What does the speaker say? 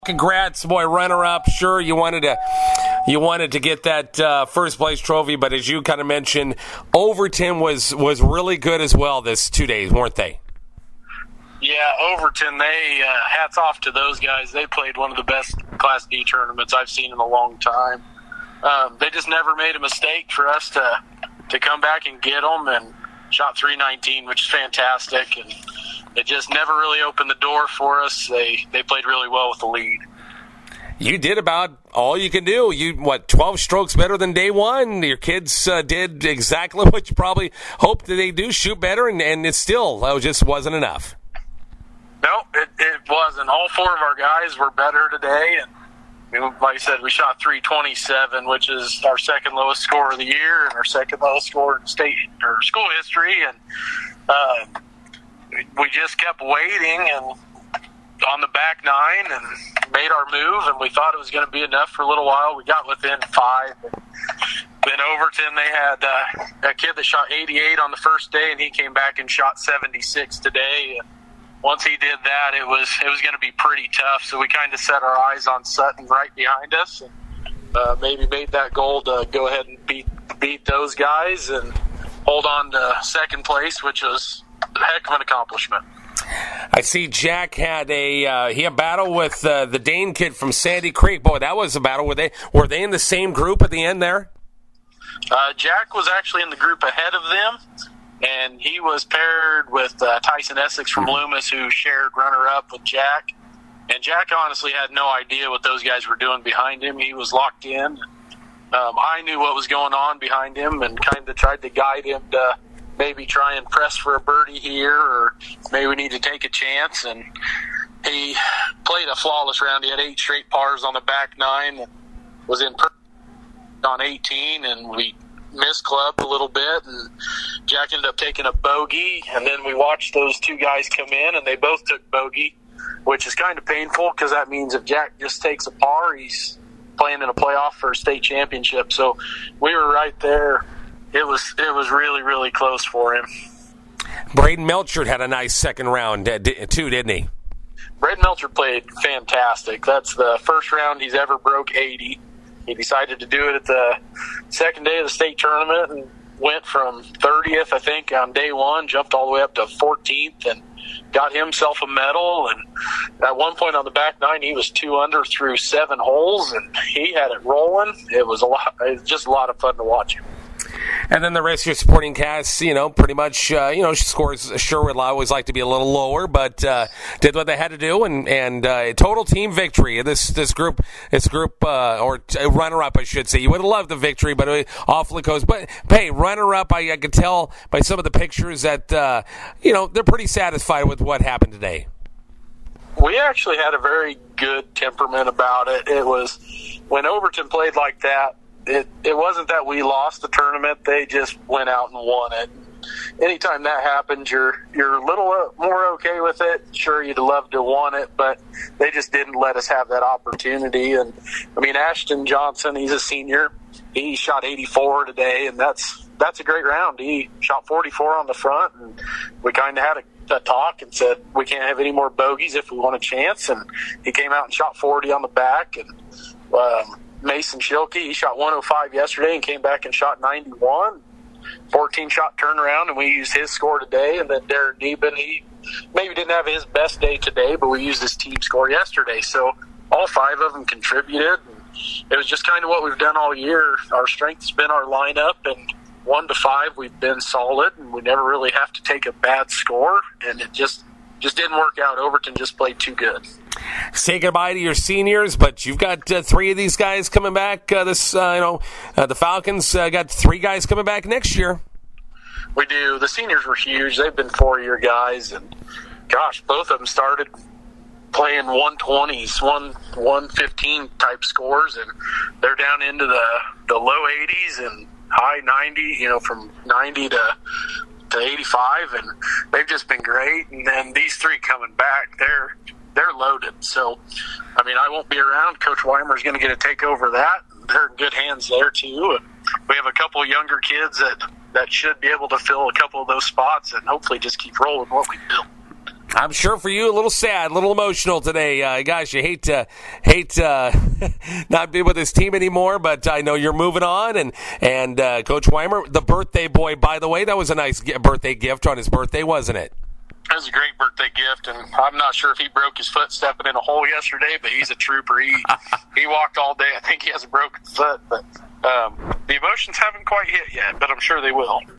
Congrats, boy, runner-up. Sure, you wanted to get that first place trophy, but as you kind of mentioned, Overton was really good as well this 2 days, weren't they? Yeah, Overton, they hats off to those guys. They played one of the best Class D tournaments I've seen in a long time. They just never made a mistake for us to come back and get them, and shot 319, which is fantastic, and it just never really opened the door for us. They played really well with the lead. You did about all you can do. 12 strokes better than day one. Your kids did exactly what you probably hoped that they do, shoot better, and it still just wasn't enough. No, it wasn't. All four of our guys were better today, and like I said, we shot 327, which is our second lowest score of the year and our second lowest score in state or school history, and we just kept waiting and on the back nine and made our move, and we thought it was going to be enough for a little while. We got within 5. Then Overton, they had a kid that shot 88 on the first day, and he came back and shot 76 today. And once he did that, it was going to be pretty tough. So we kind of set our eyes on Sutton right behind us, and maybe made that goal to go ahead and beat those guys and hold on to second place, which was a heck of an accomplishment. I see Jack had a battle with the Dane kid from Sandy Creek. Boy, that was a battle. Were they in the same group at the end there? Jack was actually in the group ahead of them, and he was paired with Tyson Essex from Loomis, who shared runner-up with Jack. And Jack honestly had no idea what those guys were doing behind him. He was locked in. I knew what was going on behind him and kind of tried to guide him to maybe try and press for a birdie here, or maybe we need to take a chance. And he played a flawless round. He had 8 straight pars on the back nine, and was in on 18, and we misclubbed a little bit, and Jack ended up taking a bogey. And then we watched those two guys come in, and they both took bogey, which is kind of painful because that means if Jack just takes a par, he's playing in a playoff for a state championship. So we were right there. It was really, really close for him. Braden Melchert had a nice second round too, didn't he? Braden Melchert played fantastic. That's the first round he's ever broke 80. He decided to do it at the second day of the state tournament and went from 30th, I think, on day one, jumped all the way up to 14th and got himself a medal. And at one point on the back nine, he was 2 under through 7 holes, and he had it rolling. It was just a lot of fun to watch him. And then the rest of your supporting cast, pretty much, scores sure would always like to be a little lower, but did what they had to do, and total team victory. This group, or runner-up, I should say. You would have loved the victory, but it awfully close. But hey, runner-up, I could tell by some of the pictures that they're pretty satisfied with what happened today. We actually had a very good temperament about it. It was when Overton played like that. It wasn't that we lost the tournament. They just went out and won it. Anytime that happens, you're a little more okay with it. Sure, you'd love to have won it, but they just didn't let us have that opportunity. And, Ashton Johnson, he's a senior. He shot 84 today, and that's a great round. He shot 44 on the front, and we kind of had a talk and said we can't have any more bogeys if we want a chance. And he came out and shot 40 on the back, and Mason Schilke, he shot 105 yesterday and came back and shot 91. 14-shot turnaround, and we used his score today. And then Darren Deben, he maybe didn't have his best day today, but we used his team score yesterday. So all 5 of them contributed. It was just kind of what we've done all year. Our strength's been our lineup, and 1 to 5 we've been solid, and we never really have to take a bad score, and it just didn't work out. Overton just played too good. Say goodbye to your seniors, but you've got 3 of these guys coming back. The Falcons got 3 guys coming back next year. We do. The seniors were huge. They've been 4-year guys, and gosh, both of them started playing 120s, 115 type scores, and they're down into the low 80s and high 90. From 90 to 85, and they've just been great. And then these 3 coming back, they're loaded. So, I won't be around. Coach Weimer's going to get to take over that. They're in good hands there, too. And we have a couple of younger kids that should be able to fill a couple of those spots and hopefully just keep rolling what we built. I'm sure for you, a little sad, a little emotional today. Gosh, you hate not be with this team anymore, but I know you're moving on. And Coach Weimer, the birthday boy, by the way, that was a nice birthday gift on his birthday, wasn't it? That was a great birthday gift, and I'm not sure if he broke his foot stepping in a hole yesterday, but he's a trooper. He walked all day. I think he has a broken foot, but the emotions haven't quite hit yet, but I'm sure they will.